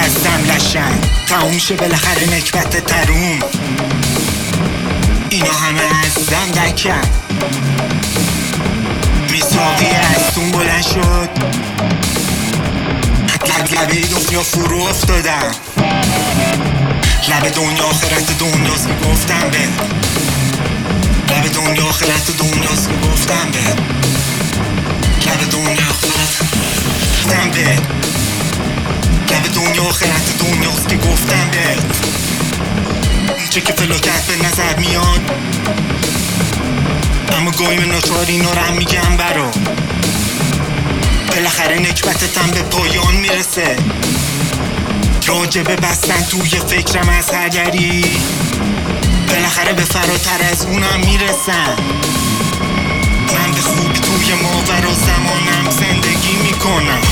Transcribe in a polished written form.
هستم لشن تموم شه بالاخره نکبت تروم اینا همه هستم دکن میساقی هستون بلند شد لبه دنیا فرو افتادم لب دنیا آخرت دنیاست که گفتم به لب دنیا آخرت دنیاست که گفتم به لب دنیا آخرت گفتم به لب دنیا آخرت دنیاست که گفتم به چه که فلاکت به نظر میاد اما گاهی ناچار اینا رو هم میگم برا بالاخره نکبتتم به پایان میرسه راجبه بستن توی فکرم از هرگری بالاخره به فراتر از اونم میرسم من به خوبی توی ماورا زمانم زندگی میکنم